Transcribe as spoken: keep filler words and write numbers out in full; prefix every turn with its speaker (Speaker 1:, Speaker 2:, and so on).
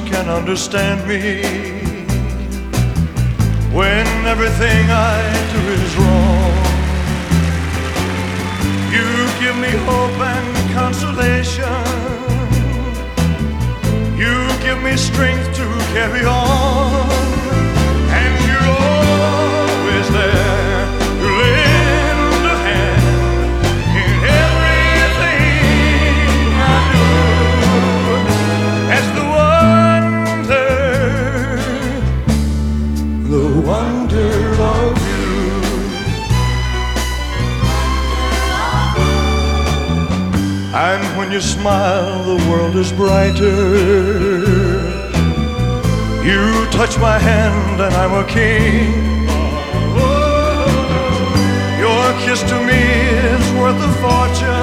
Speaker 1: can understand me when everything I do is wrong. You give me hope and consolation. You give me strength to carry on. And you're always there to lend a hand in everything I do. As the wonder, the wonder of you. And when you smile, the world is brighter. You touch my hand and I'm a king. Your kiss to me is worth a fortune.